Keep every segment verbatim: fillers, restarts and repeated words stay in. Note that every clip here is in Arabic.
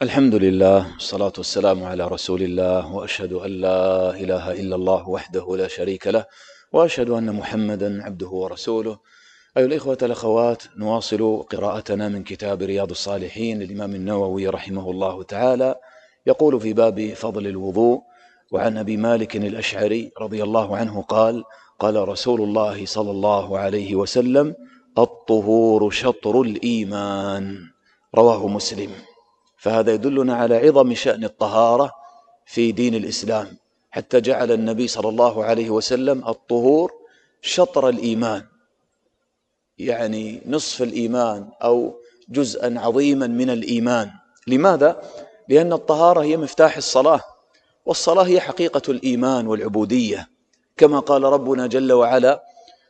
الحمد لله والصلاة والسلام على رسول الله، وأشهد أن لا إله إلا الله وحده لا شريك له، وأشهد أن محمدا عبده ورسوله. أيها الإخوة الأخوات، نواصل قراءتنا من كتاب رياض الصالحين للإمام النووي رحمه الله تعالى. يقول في باب فضل الوضوء: وعن أبي مالك الأشعري رضي الله عنه قال: قال رسول الله صلى الله عليه وسلم: الطهور شطر الإيمان. رواه مسلم. فهذا يدلنا على عظم شأن الطهارة في دين الإسلام، حتى جعل النبي صلى الله عليه وسلم الطهور شطر الإيمان، يعني نصف الإيمان أو جزءا عظيما من الإيمان. لماذا؟ لأن الطهارة هي مفتاح الصلاة، والصلاة هي حقيقة الإيمان والعبودية، كما قال ربنا جل وعلا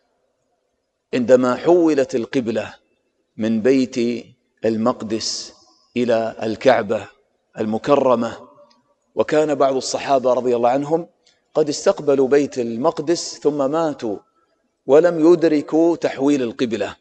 عندما حولت القبلة من بيت المقدس إلى الكعبة المكرمة، وكان بعض الصحابة رضي الله عنهم قد استقبلوا بيت المقدس ثم ماتوا ولم يدركوا تحويل القبلة.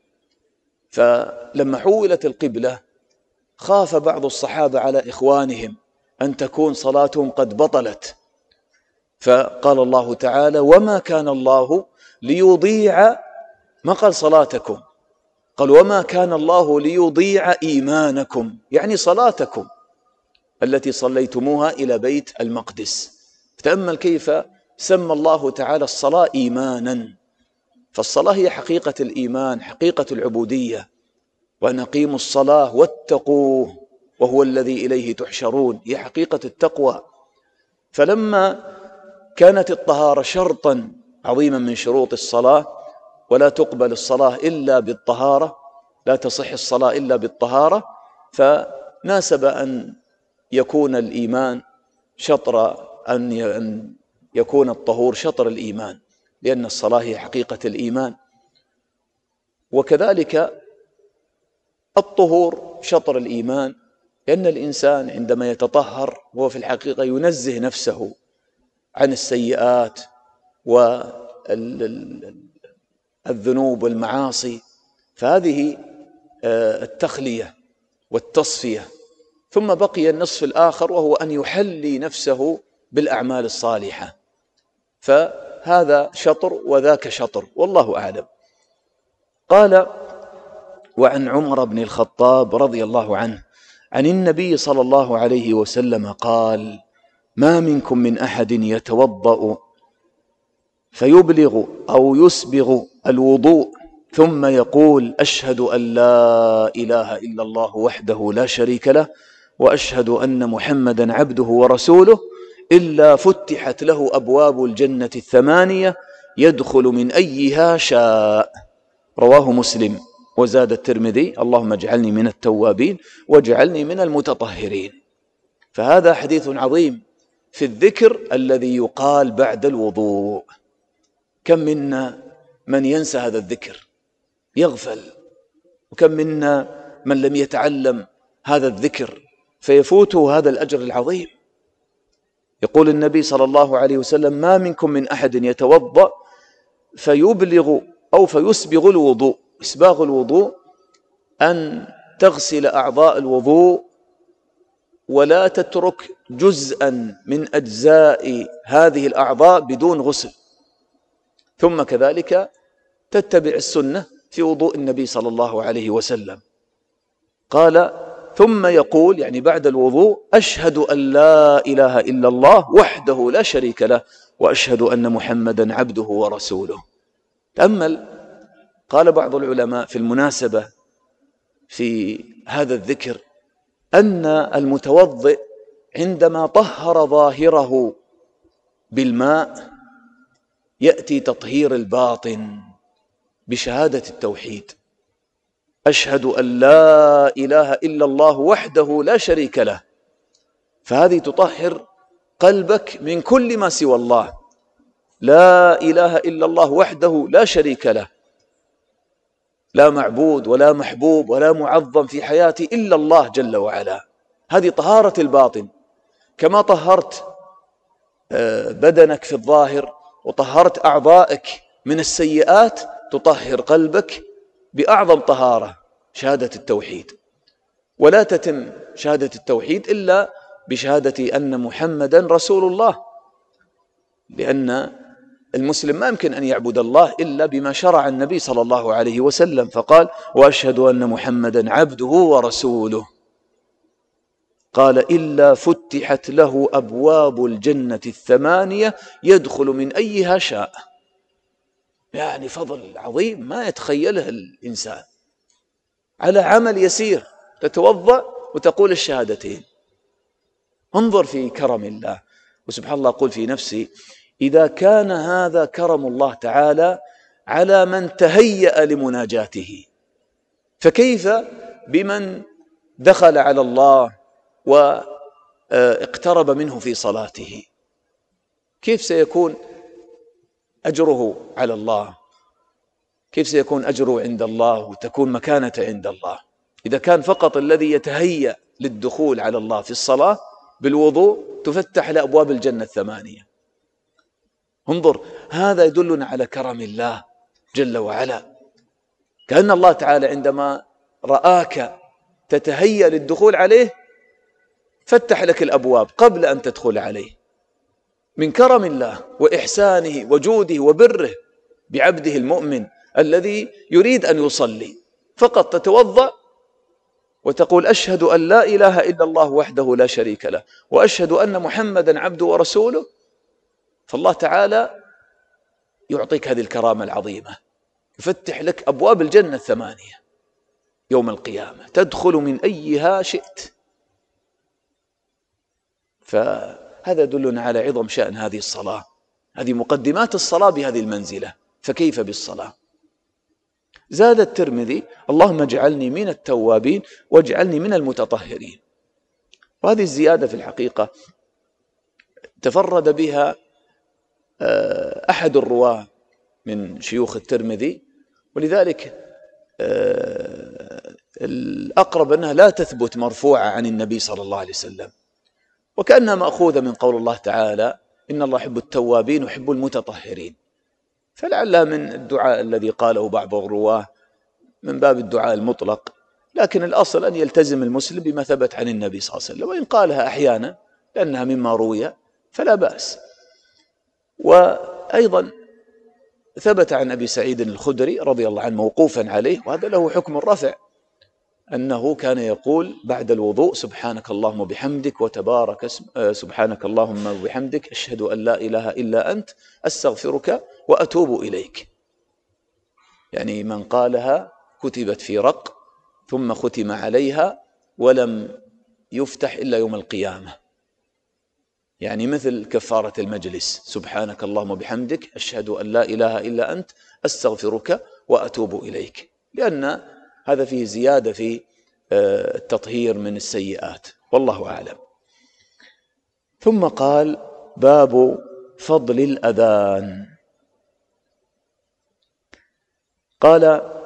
فلما حولت القبلة خاف بعض الصحابة على إخوانهم أن تكون صلاتهم قد بطلت، فقال الله تعالى: وما كان الله ليضيع، ما قال صلاتكم، قال وما كان الله ليضيع إيمانكم، يعني صلاتكم التي صليتموها إلى بيت المقدس. تأمل كيف سمى الله تعالى الصلاة إيمانا، فالصلاة هي حقيقة الإيمان، حقيقة العبودية. وأن أقيموا الصلاة واتقوه وهو الذي إليه تحشرون، هي حقيقة التقوى. فلما كانت الطهارة شرطا عظيما من شروط الصلاة، ولا تقبل الصلاة إلا بالطهارة، لا تصح الصلاة إلا بالطهارة، فناسب أن يكون الإيمان شطر، أن يكون الطهور شطر الإيمان، لأن الصلاة هي حقيقة الإيمان. وكذلك الطهور شطر الإيمان، لأن الإنسان عندما يتطهر هو في الحقيقة ينزه نفسه عن السيئات والذنوب والمعاصي، فهذه التخلية والتصفية. ثم بقي النصف الآخر، وهو أن يحلي نفسه بالأعمال الصالحة، فهذا شطر وذاك شطر، والله أعلم. قال: وعن عمر بن الخطاب رضي الله عنه عن النبي صلى الله عليه وسلم قال: ما منكم من أحد يتوضأ فيبلغ أو يسبغ الوضوء ثم يقول: أشهد أن لا إله إلا الله وحده لا شريك له، وأشهد أن محمدا عبده ورسوله، إلا فتحت له أبواب الجنة الثمانية يدخل من أيها شاء. رواه مسلم. وزاد الترمذي: اللهم اجعلني من التوابين واجعلني من المتطهرين. فهذا حديث عظيم في الذكر الذي يقال بعد الوضوء. كم منا من ينسى هذا الذكر، يغفل، وكم منا من لم يتعلم هذا الذكر فيفوته هذا الأجر العظيم. يقول النبي صلى الله عليه وسلم: ما منكم من أحد يتوضأ فيبلغ أو فيسبغ الوضوء. إسباغ الوضوء أن تغسل أعضاء الوضوء ولا تترك جزءا من أجزاء هذه الأعضاء بدون غسل، ثم كذلك تتبع السنة في وضوء النبي صلى الله عليه وسلم. قال: ثم يقول، يعني بعد الوضوء: أشهد أن لا إله إلا الله وحده لا شريك له، وأشهد أن محمدا عبده ورسوله. تأمل، قال بعض العلماء في المناسبة في هذا الذكر أن المتوضئ عندما طهر ظاهره بالماء يأتي تطهير الباطن بشهادة التوحيد: أشهد أن لا إله إلا الله وحده لا شريك له. فهذه تطهر قلبك من كل ما سوى الله. لا إله إلا الله وحده لا شريك له، لا معبود ولا محبوب ولا معظم في حياتي إلا الله جل وعلا. هذه طهارة الباطن. كما طهرت بدنك في الظاهر وطهرت أعضائك من السيئات، تطهر قلبك بأعظم طهارة، شهادة التوحيد. ولا تتم شهادة التوحيد إلا بشهادة أن محمدا رسول الله، لأن المسلم ما يمكن أن يعبد الله إلا بما شرع النبي صلى الله عليه وسلم، فقال: وأشهد أن محمدا عبده ورسوله. قال: إلا فتحت له أبواب الجنة الثمانية يدخل من أيها شاء. يعني فضل عظيم ما يتخيله الإنسان على عمل يسير، تتوضأ وتقول الشهادتين. انظر في كرم الله. وسبحان الله أقول في نفسي: إذا كان هذا كرم الله تعالى على من تهيأ لمناجاته، فكيف بمن دخل على الله واقترب منه في صلاته؟ كيف سيكون أجره على الله؟ كيف سيكون أجره عند الله وتكون مكانته عند الله؟ إذا كان فقط الذي يتهيأ للدخول على الله في الصلاة بالوضوء تفتح له أبواب الجنة الثمانية. انظر، هذا يدلنا على كرم الله جل وعلا. كأن الله تعالى عندما رآك تتهيأ للدخول عليه فتح لك الأبواب قبل أن تدخل عليه، من كرم الله وإحسانه وجوده وبره بعبده المؤمن الذي يريد أن يصلي. فقط تتوضأ وتقول: أشهد أن لا إله إلا الله وحده لا شريك له، وأشهد أن محمدا عبده ورسوله. فالله تعالى يعطيك هذه الكرامة العظيمة، يفتح لك أبواب الجنة الثمانية يوم القيامة، تدخل من أيها شئت. فهذا يدلنا على عظم شأن هذه الصلاة. هذه مقدمات الصلاة بهذه المنزلة، فكيف بالصلاة؟ زاد الترمذي: اللهم اجعلني من التوابين واجعلني من المتطهرين. وهذه الزيادة في الحقيقة تفرد بها أحد الرواة من شيوخ الترمذي، ولذلك الأقرب أنها لا تثبت مرفوعة عن النبي صلى الله عليه وسلم، وكأنها مأخوذة من قول الله تعالى: إن الله يحب التوابين ويحب المتطهرين. فلعلها من الدعاء الذي قاله بعض الرواه من باب الدعاء المطلق، لكن الأصل أن يلتزم المسلم بما ثبت عن النبي صلى الله عليه وسلم، وإن قالها أحيانا لأنها مما روي فلا بأس. وأيضا ثبت عن أبي سعيد الخدري رضي الله عنه موقوفا عليه، وهذا له حكم الرفع، أنه كان يقول بعد الوضوء: سبحانك اللهم وبحمدك وتبارك اسم سبحانك اللهم وبحمدك أشهد أن لا إله إلا أنت أستغفرك وأتوب إليك. يعني من قالها كتبت في رق ثم ختم عليها ولم يفتح إلا يوم القيامة، يعني مثل كفارة المجلس: سبحانك اللهم وبحمدك أشهد أن لا إله إلا أنت أستغفرك وأتوب إليك، لأن هذا فيه زيادة في التطهير من السيئات، والله أعلم. ثم قال: باب فضل الأذان. قال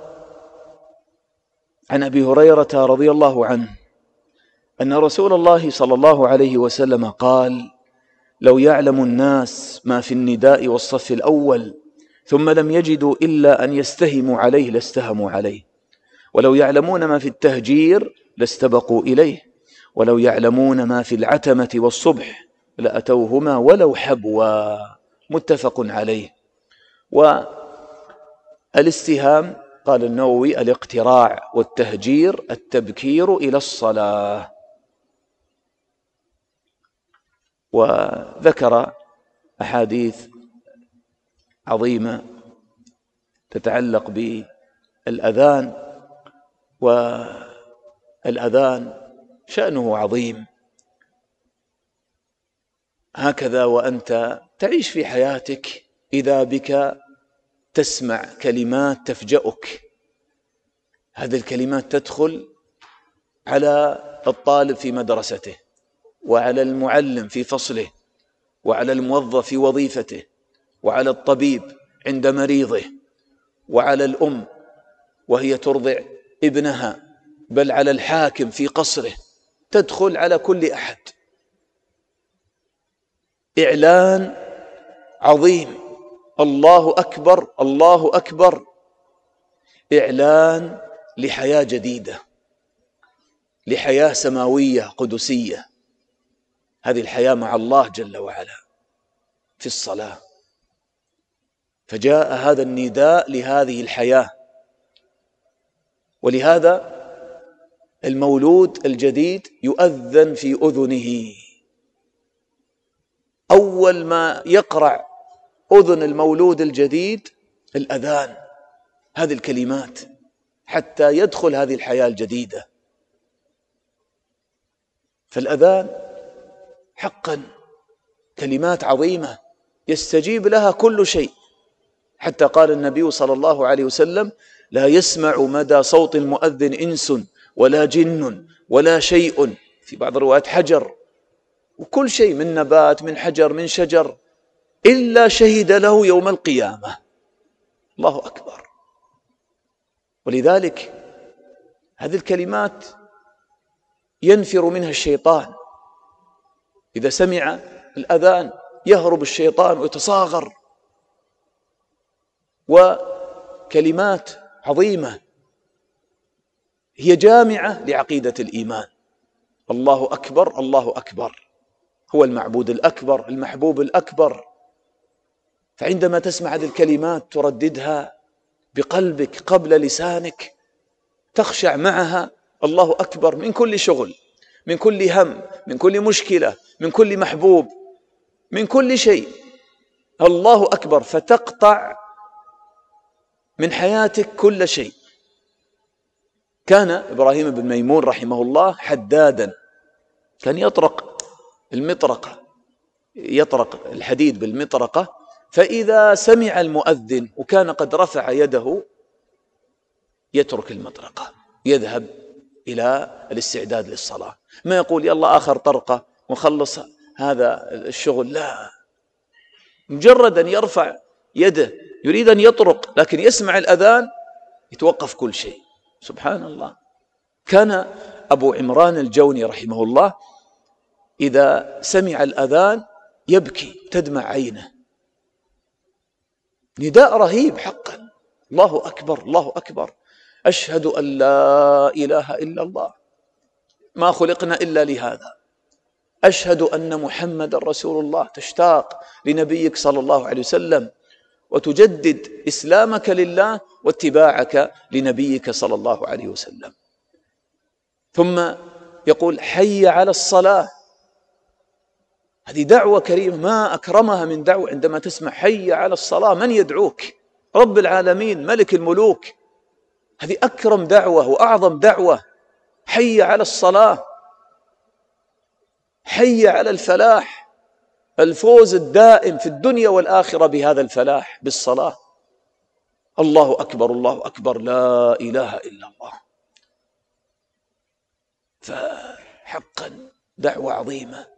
عن أبي هريرة رضي الله عنه أن رسول الله صلى الله عليه وسلم قال: لو يعلم الناس ما في النداء والصف الأول ثم لم يجدوا إلا أن يستهموا عليه لاستهموا عليه، ولو يعلمون ما في التهجير لاستبقوا إليه، ولو يعلمون ما في العتمة والصبح لأتوهما ولو حبوا. متفق عليه. والاستهام قال النووي: الاقتراع، والتهجير التبكير إلى الصلاة. وذكر أحاديث عظيمة تتعلق بالأذان، والأذان شأنه عظيم. هكذا وأنت تعيش في حياتك إذا بك تسمع كلمات تفجأك، هذه الكلمات تدخل على الطالب في مدرسته، وعلى المعلم في فصله، وعلى الموظف في وظيفته، وعلى الطبيب عند مريضه، وعلى الأم وهي ترضع ابنها، بل على الحاكم في قصره، تدخل على كل أحد. إعلان عظيم: الله أكبر الله أكبر، إعلان لحياة جديدة. لحياة سماوية قدسية، هذه الحياة مع الله جل وعلا في الصلاة. فجاء هذا النداء لهذه الحياة. ولهذا المولود الجديد يؤذن في أذنه، أول ما يقرع أذن المولود الجديد الأذان، هذه الكلمات، حتى يدخل هذه الحياة الجديدة. فالأذان حقا كلمات عظيمة يستجيب لها كل شيء، حتى قال النبي صلى الله عليه وسلم: لا يسمع مدى صوت المؤذن إنس ولا جن ولا شيء، في بعض الروايات حجر، وكل شيء من نبات من حجر من شجر، إلا شهد له يوم القيامة. الله أكبر. ولذلك هذه الكلمات ينفر منها الشيطان، إذا سمع الأذان يهرب الشيطان ويتصاغر. وكلمات عظيمة هي جامعة لعقيدة الإيمان. الله أكبر، الله أكبر، هو المعبود الأكبر المحبوب الأكبر. فعندما تسمع هذه الكلمات ترددها بقلبك قبل لسانك، تخشع معها. الله أكبر من كل شغل، من كل هم، من كل مشكلة، من كل محبوب، من كل شيء. الله أكبر، فتقطع من حياتك كل شيء. كان إبراهيم بن ميمون رحمه الله حدادا، كان يطرق المطرقة، يطرق الحديد بالمطرقة، فإذا سمع المؤذن وكان قد رفع يده يترك المطرقة، يذهب إلى الاستعداد للصلاة. ما يقول يلا آخر طرقة ونخلص هذا الشغل، لا، مجرد أن يرفع يده يريد أن يطرق، لكن يسمع الأذان يتوقف كل شيء. سبحان الله. كان أبو عمران الجوني رحمه الله إذا سمع الأذان يبكي، تدمع عينه، نداء رهيب حقا. الله أكبر، الله أكبر، أشهد أن لا إله إلا الله، ما خلقنا إلا لهذا، أشهد أن محمد رسول الله. تشتاق لنبيك صلى الله عليه وسلم، وتجدد إسلامك لله واتباعك لنبيك صلى الله عليه وسلم. ثم يقول حي على الصلاة، هذه دعوة كريمة، ما أكرمها من دعوة. عندما تسمع حي على الصلاة، من يدعوك؟ رب العالمين ملك الملوك. هذه أكرم دعوة وأعظم دعوة. حي على الصلاة، حي على الفلاح، الفوز الدائم في الدنيا والآخرة بهذا الفلاح بالصلاة. الله أكبر، الله أكبر، لا إله إلا الله. فحقا دعوة عظيمة،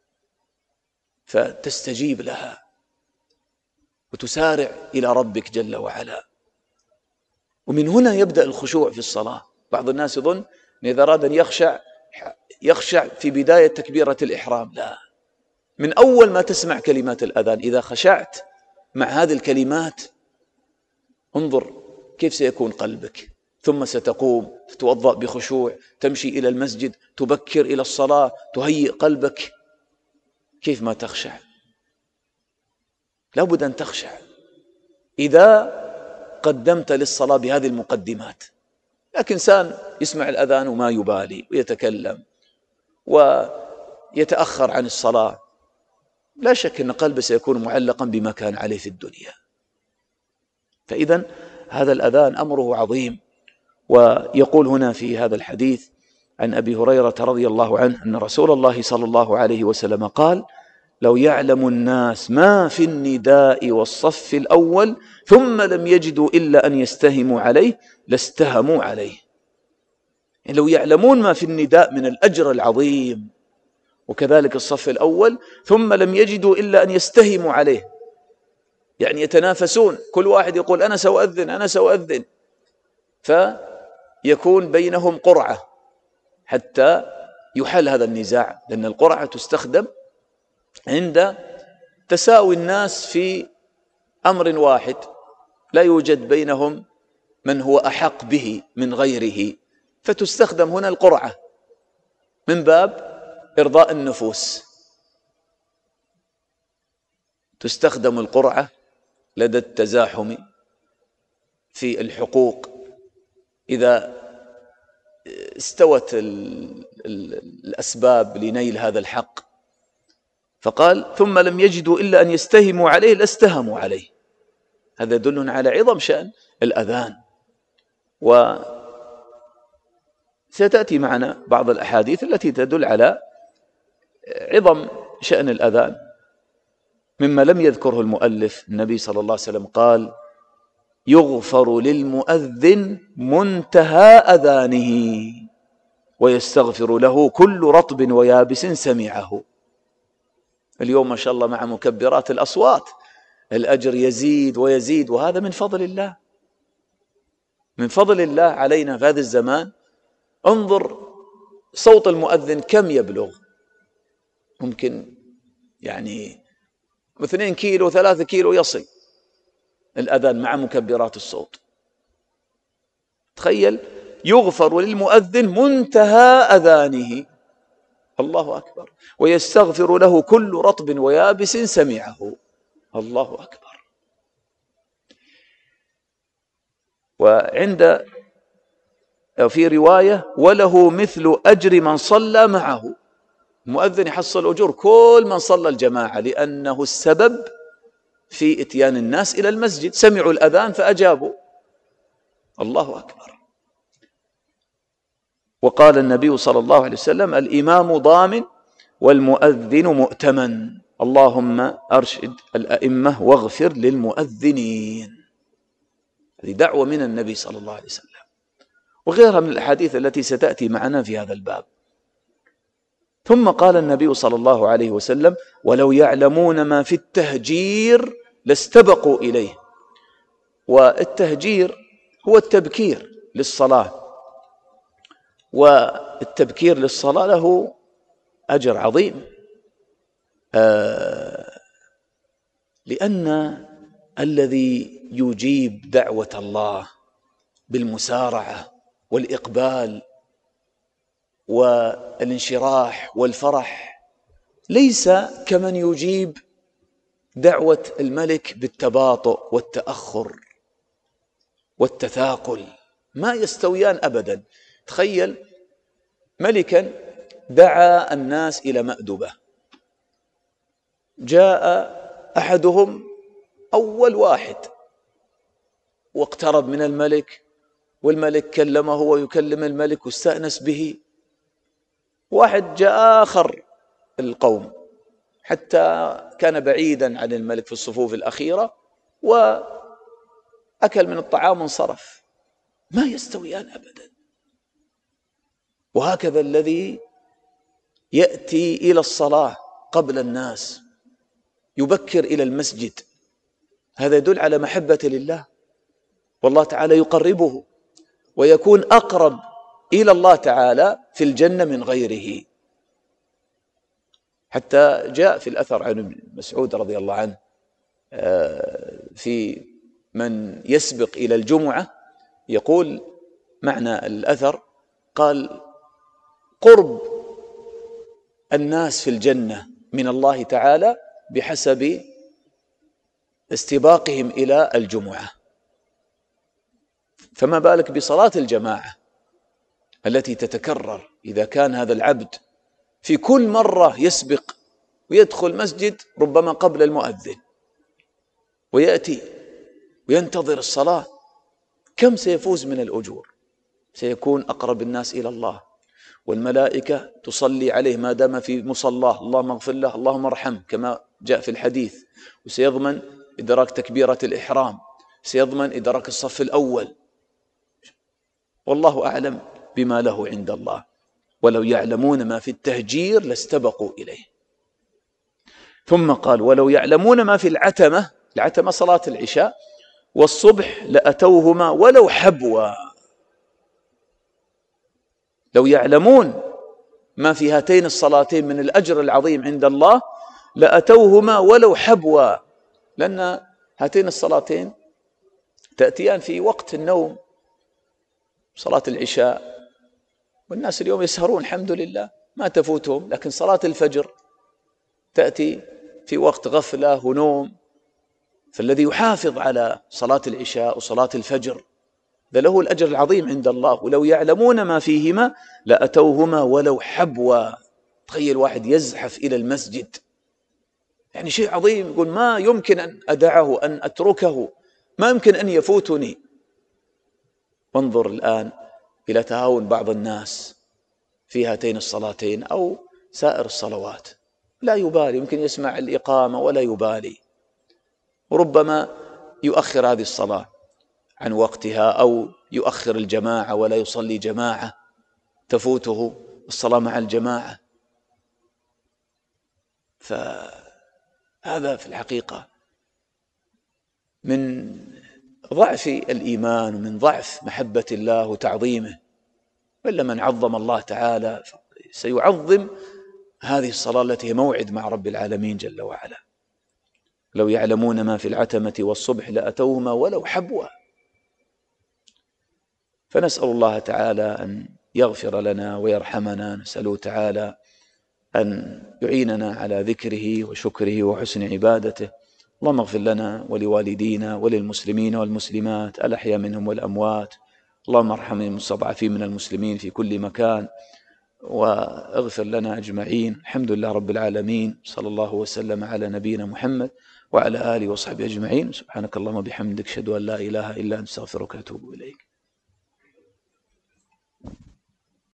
فتستجيب لها وتسارع إلى ربك جل وعلا. ومن هنا يبدأ الخشوع في الصلاة. بعض الناس يظن أن إذا أراد أن يخشع يخشع في بداية تكبيرة الإحرام، لا، من أول ما تسمع كلمات الأذان إذا خشعت مع هذه الكلمات انظر كيف سيكون قلبك. ثم ستقوم تتوضأ بخشوع، تمشي إلى المسجد، تبكر إلى الصلاة، تهيئ قلبك. كيف ما تخشع؟ لابد أن تخشع إذا قدمت للصلاة بهذه المقدمات. لكن إنسان يسمع الأذان وما يبالي ويتكلم ويتأخر عن الصلاة، لا شك أن قلبه سيكون معلقا بما كان عليه في الدنيا. فإذن هذا الأذان أمره عظيم. ويقول هنا في هذا الحديث عن أبي هريرة رضي الله عنه أن رسول الله صلى الله عليه وسلم قال: لو يعلم الناس ما في النداء والصف الأول ثم لم يجدوا إلا أن يستهموا عليه لاستهموا عليه. يعني لو يعلمون ما في النداء من الأجر العظيم، وكذلك الصف الأول، ثم لم يجدوا إلا أن يستهموا عليه، يعني يتنافسون، كل واحد يقول أنا سأؤذن أنا سأؤذن، فيكون بينهم قرعة حتى يحل هذا النزاع. لأن القرعة تستخدم عند تساوي الناس في أمر واحد، لا يوجد بينهم من هو أحق به من غيره، فتستخدم هنا القرعة من باب إرضاء النفوس. تستخدم القرعة لدى التزاحم في الحقوق إذا استوت الأسباب لنيل هذا الحق، فقال ثم لم يجدوا إلا أن يستهموا عليه لاستهموا عليه. هذا يدل على عظم شأن الأذان. وستأتي معنا بعض الأحاديث التي تدل على عظم شأن الأذان. مما لم يذكره المؤلف، النبي صلى الله عليه وسلم قال يغفر للمؤذن منتهى أذانه ويستغفر له كل رطب ويابس سمعه. اليوم ما شاء الله مع مكبرات الأصوات الأجر يزيد ويزيد، وهذا من فضل الله، من فضل الله علينا في هذا الزمان. انظر صوت المؤذن كم يبلغ، ممكن يعني اثنين كيلو ثلاثة كيلو يصل الأذان مع مكبرات الصوت. تخيل، يغفر للمؤذن منتهى أذانه، الله أكبر، ويستغفر له كل رطب ويابس سمعه، الله أكبر. وعند في رواية وله مثل أجر من صلى معه، المؤذن يحصل أجور كل من صلى الجماعة، لأنه السبب في إتيان الناس إلى المسجد، سمعوا الأذان فأجابوا، الله أكبر. وقال النبي صلى الله عليه وسلم الإمام ضامن والمؤذن مؤتمن، اللهم أرشد الأئمة واغفر للمؤذنين. هذه دعوة من النبي صلى الله عليه وسلم، وغيرها من الأحاديث التي ستأتي معنا في هذا الباب. ثم قال النبي صلى الله عليه وسلم ولو يعلمون ما في التهجير لاستبقوا إليه. والتهجير هو التبكير للصلاة، والتبكير للصلاة له أجر عظيم، آه لأن الذي يجيب دعوة الله بالمسارعة والإقبال والانشراح والفرح ليس كمن يجيب دعوة الملك بالتباطؤ والتأخر والتثاقل، ما يستويان أبدا. تخيل ملكا دعا الناس إلى مأدبة، جاء أحدهم أول واحد واقترب من الملك، والملك كلمه ويكلم الملك واستأنس به. واحد جاء آخر القوم حتى كان بعيدا عن الملك في الصفوف الأخيرة وأكل من الطعام وانصرف، ما يستويان أبدا. وهكذا الذي يأتي إلى الصلاة قبل الناس، يبكر إلى المسجد، هذا يدل على محبة لله، والله تعالى يقربه ويكون أقرب إلى الله تعالى في الجنة من غيره. حتى جاء في الأثر عن ابن مسعود رضي الله عنه في من يسبق إلى الجمعة، يقول معنى الأثر، قال قرب الناس في الجنة من الله تعالى بحسب استباقهم إلى الجمعة، فما بالك بصلاة الجماعة التي تتكرر. إذا كان هذا العبد في كل مرة يسبق ويدخل مسجد ربما قبل المؤذن ويأتي وينتظر الصلاة، كم سيفوز من الأجور؟ سيكون أقرب الناس إلى الله، والملائكة تصلي عليه ما دام في مصلاه، اللهم اغفر له اللهم ارحمه كما جاء في الحديث، وسيضمن إدراك تكبيرة الإحرام، سيضمن إدراك الصف الأول، والله أعلم بما له عند الله. ولو يعلمون ما في التهجير لاستبقوا إليه. ثم قال ولو يعلمون ما في العتمة، العتمة صلاة العشاء والصبح، لأتوهما ولو حبوا. لو يعلمون ما في هاتين الصلاتين من الأجر العظيم عند الله لأتوهما ولو حبوا، لأن هاتين الصلاتين تأتيان في وقت النوم، صلاة العشاء، والناس اليوم يسهرون الحمد لله، ما تفوتهم. لكن صلاة الفجر تأتي في وقت غفلة ونوم، فالذي يحافظ على صلاة العشاء وصلاة الفجر ذا له الأجر العظيم عند الله. ولو يعلمون ما فيهما لأتوهما ولو حبوا. تخيل واحد يزحف إلى المسجد، يعني شيء عظيم، يقول ما يمكن أن أدعه، أن أتركه، ما يمكن أن يفوتني. وانظر الآن إلى تهاون بعض الناس في هاتين الصلاتين أو سائر الصلوات، لا يبالي، يمكن يسمع الإقامة ولا يبالي، وربما يؤخر هذه الصلاة عن وقتها أو يؤخر الجماعة ولا يصلي جماعة، تفوته الصلاة مع الجماعة. فهذا في الحقيقة من ضعف الإيمان ومن ضعف محبة الله وتعظيمه. وإلا من عظم الله تعالى سيعظم هذه الصلاة التي هي موعد مع رب العالمين جل وعلا. لو يعلمون ما في العتمة والصبح لأتوهما ولو حبوا. فنسأل الله تعالى أن يغفر لنا ويرحمنا، نسأله تعالى أن يعيننا على ذكره وشكره وحسن عبادته. اللهم اغفر لنا ولوالدينا وللمسلمين والمسلمات الأحياء منهم والأموات. اللهم ارحم المستضعفين من المسلمين في كل مكان، واغفر لنا أجمعين. الحمد لله رب العالمين، صلى الله وسلم على نبينا محمد وعلى آله وصحبه أجمعين. سبحانك اللهم وبحمدك، أشهد أن لا إله إلا أنت، أستغفرك وأتوب إليك.